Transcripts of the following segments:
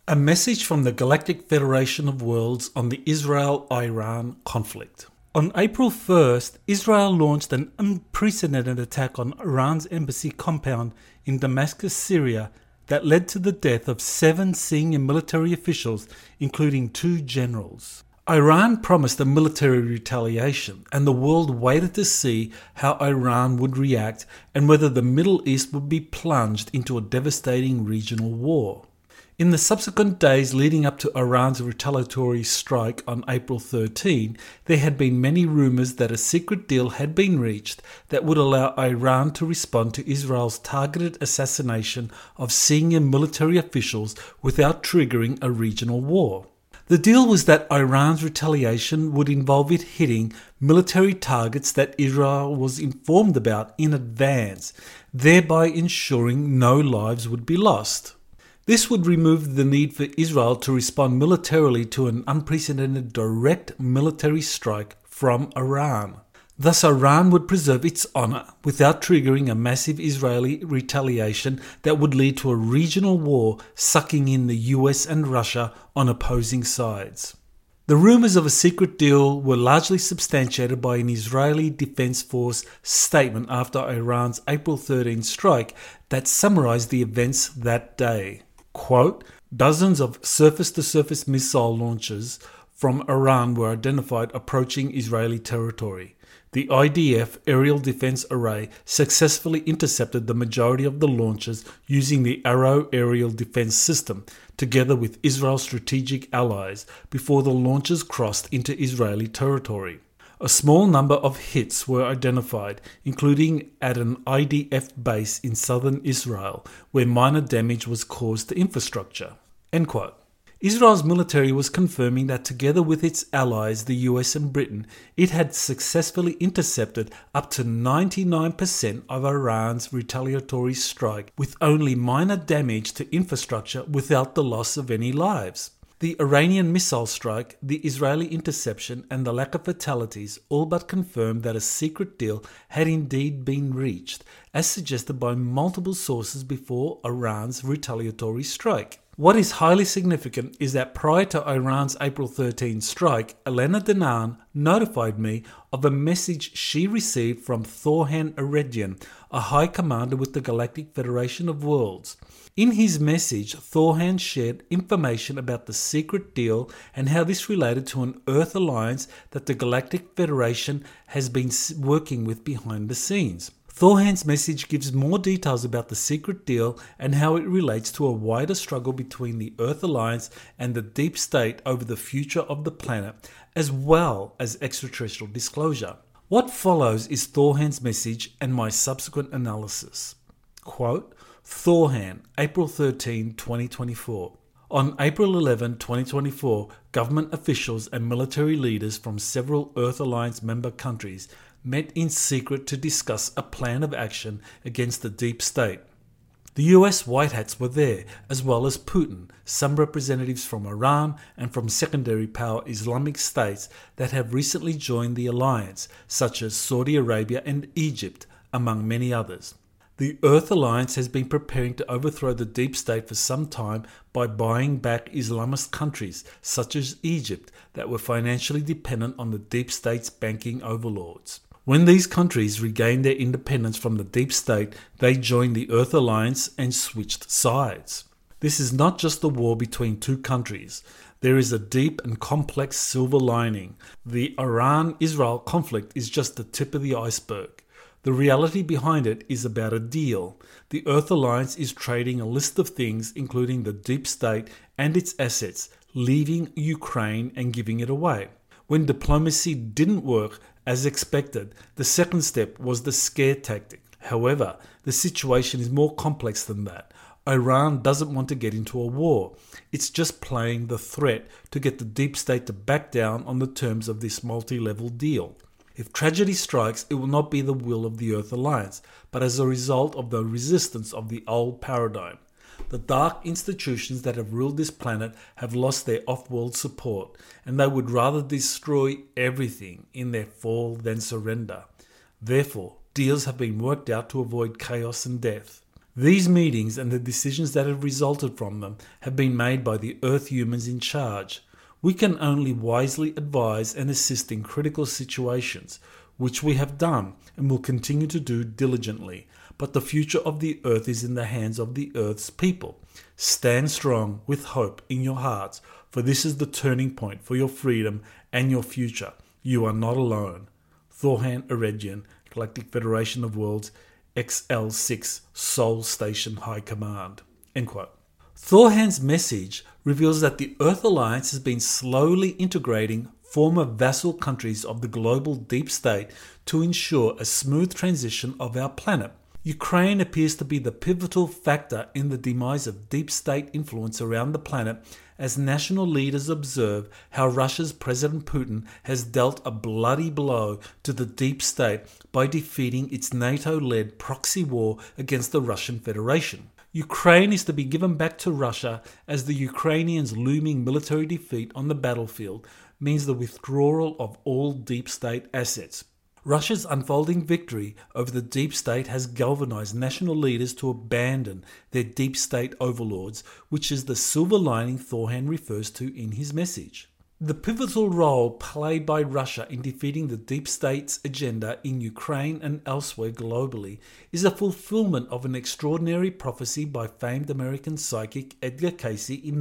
A message from the Galactic Federation of Worlds on the Israel-Iran conflict. On April 1st, Israel launched an unprecedented attack on Iran's embassy compound in Damascus, Syria, that led to the death of 7 senior military officials, including 2 generals. Iran promised a military retaliation, and the world waited to see how Iran would react and whether the Middle East would be plunged into a devastating regional war. In the subsequent days leading up to Iran's retaliatory strike on April 13, there had been many rumours that a secret deal had been reached that would allow Iran to respond to Israel's targeted assassination of senior military officials without triggering a regional war. The deal was that Iran's retaliation would involve it hitting military targets that Israel was informed about in advance, thereby ensuring no lives would be lost. This would remove the need for Israel to respond militarily to an unprecedented direct military strike from Iran. Thus, Iran would preserve its honour without triggering a massive Israeli retaliation that would lead to a regional war sucking in the US and Russia on opposing sides. The rumours of a secret deal were largely substantiated by an Israeli Defense Force statement after Iran's April 13 strike that summarised the events that day. Quote, dozens of surface-to-surface missile launches from Iran were identified approaching Israeli territory. The IDF aerial defense array successfully intercepted the majority of the launches using the Arrow aerial defense system, together with Israel's strategic allies, before the launches crossed into Israeli territory. A small number of hits were identified, including at an IDF base in southern Israel, where minor damage was caused to infrastructure. End quote. Israel's military was confirming that together with its allies, the US and Britain, it had successfully intercepted up to 99% of Iran's retaliatory strike, with only minor damage to infrastructure without the loss of any lives. The Iranian missile strike, the Israeli interception, and the lack of fatalities all but confirmed that a secret deal had indeed been reached, as suggested by multiple sources before Iran's retaliatory strike. What is highly significant is that prior to Iran's April 13 strike, Elena Danaan notified me of a message she received from Thorhan Eredyan, a high commander with the Galactic Federation of Worlds. In his message, Thorhan shared information about the secret deal and how this related to an Earth alliance that the Galactic Federation has been working with behind the scenes. Thorhan's message gives more details about the secret deal and how it relates to a wider struggle between the Earth Alliance and the Deep State over the future of the planet, as well as extraterrestrial disclosure. What follows is Thorhan's message and my subsequent analysis. Quote, Thorhan, April 13, 2024. On April 11, 2024, government officials and military leaders from several Earth Alliance member countries met in secret to discuss a plan of action against the Deep State. The US White Hats were there, as well as Putin, some representatives from Iran and from secondary power Islamic states that have recently joined the alliance, such as Saudi Arabia and Egypt, among many others. The Earth Alliance has been preparing to overthrow the Deep State for some time by buying back Islamist countries, such as Egypt, that were financially dependent on the Deep State's banking overlords. When these countries regained their independence from the Deep State, they joined the Earth Alliance and switched sides. This is not just a war between two countries. There is a deep and complex silver lining. The Iran-Israel conflict is just the tip of the iceberg. The reality behind it is about a deal. The Earth Alliance is trading a list of things, including the Deep State and its assets, leaving Ukraine and giving it away. When diplomacy didn't work as expected, the second step was the scare tactic. However, the situation is more complex than that. Iran doesn't want to get into a war. It's just playing the threat to get the Deep State to back down on the terms of this multi-level deal. If tragedy strikes, it will not be the will of the Earth Alliance, but as a result of the resistance of the old paradigm. The dark institutions that have ruled this planet have lost their off-world support, and they would rather destroy everything in their fall than surrender. Therefore, deals have been worked out to avoid chaos and death. These meetings and the decisions that have resulted from them have been made by the Earth humans in charge. We can only wisely advise and assist in critical situations, which we have done and will continue to do diligently. But the future of the Earth is in the hands of the Earth's people. Stand strong with hope in your hearts, for this is the turning point for your freedom and your future. You are not alone. Thorhan Eredjian, Galactic Federation of Worlds, XL6 Sol Station High Command. End quote. Thorhan's message reveals that the Earth Alliance has been slowly integrating former vassal countries of the global deep state to ensure a smooth transition of our planet. Ukraine appears to be the pivotal factor in the demise of deep state influence around the planet, as national leaders observe how Russia's President Putin has dealt a bloody blow to the deep state by defeating its NATO-led proxy war against the Russian Federation. Ukraine is to be given back to Russia, as the Ukrainians' looming military defeat on the battlefield means the withdrawal of all deep state assets. Russia's unfolding victory over the deep state has galvanized national leaders to abandon their deep state overlords, which is the silver lining Thorhan refers to in his message. The pivotal role played by Russia in defeating the deep state's agenda in Ukraine and elsewhere globally is a fulfillment of an extraordinary prophecy by famed American psychic Edgar Cayce in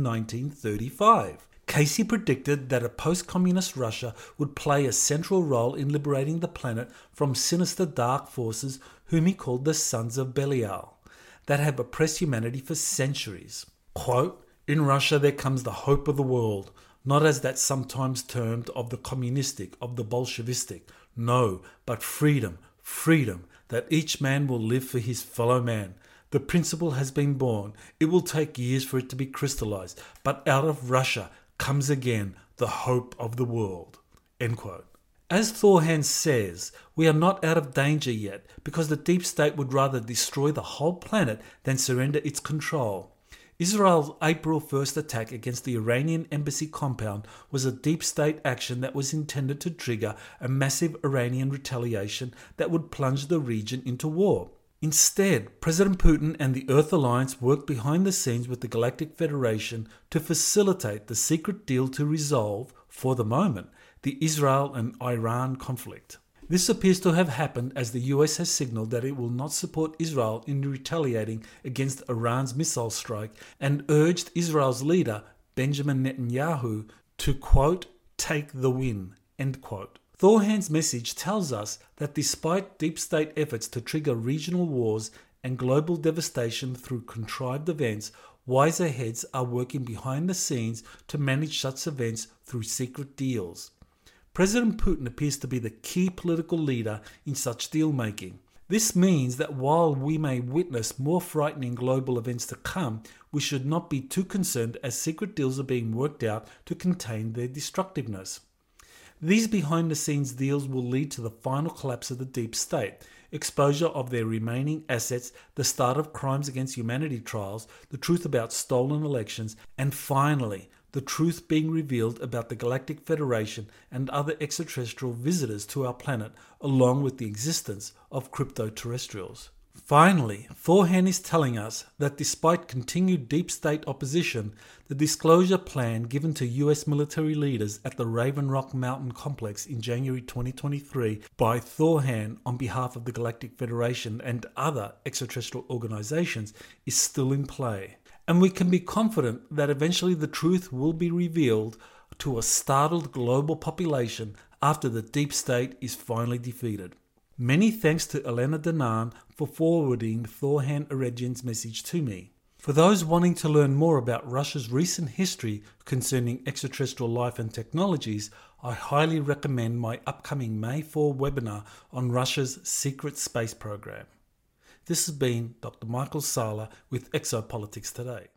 1935. Cayce predicted that a post-communist Russia would play a central role in liberating the planet from sinister dark forces whom he called the Sons of Belial, that have oppressed humanity for centuries. Quote, "In Russia there comes the hope of the world, not as that sometimes termed of the communistic, of the Bolshevistic, no, but freedom, freedom, that each man will live for his fellow man. The principle has been born. It will take years for it to be crystallized, but out of Russia comes again the hope of the world." End quote. As Thorhan says, we are not out of danger yet, because the deep state would rather destroy the whole planet than surrender its control. Israel's April 1st attack against the Iranian embassy compound was a deep state action that was intended to trigger a massive Iranian retaliation that would plunge the region into war. Instead, President Putin and the Earth Alliance worked behind the scenes with the Galactic Federation to facilitate the secret deal to resolve, for the moment, the Israel and Iran conflict. This appears to have happened as the US has signaled that it will not support Israel in retaliating against Iran's missile strike and urged Israel's leader, Benjamin Netanyahu, to, quote, "take the win," end quote. Thorhan's message tells us that despite deep state efforts to trigger regional wars and global devastation through contrived events, wiser heads are working behind the scenes to manage such events through secret deals. President Putin appears to be the key political leader in such deal-making. This means that while we may witness more frightening global events to come, we should not be too concerned as secret deals are being worked out to contain their destructiveness. These behind-the-scenes deals will lead to the final collapse of the deep state, exposure of their remaining assets, the start of crimes against humanity trials, the truth about stolen elections, and finally, the truth being revealed about the Galactic Federation and other extraterrestrial visitors to our planet, along with the existence of crypto-terrestrials. Finally, Thorhan is telling us that despite continued deep state opposition, the disclosure plan given to US military leaders at the Raven Rock Mountain Complex in January 2023 by Thorhan on behalf of the Galactic Federation and other extraterrestrial organizations is still in play. And we can be confident that eventually the truth will be revealed to a startled global population after the deep state is finally defeated. Many thanks to Elena Danan for forwarding Thorhan Eredjian's message to me. For those wanting to learn more about Russia's recent history concerning extraterrestrial life and technologies, I highly recommend my upcoming May 4 webinar on Russia's secret space program. This has been Dr. Michael Sala with Exopolitics Today.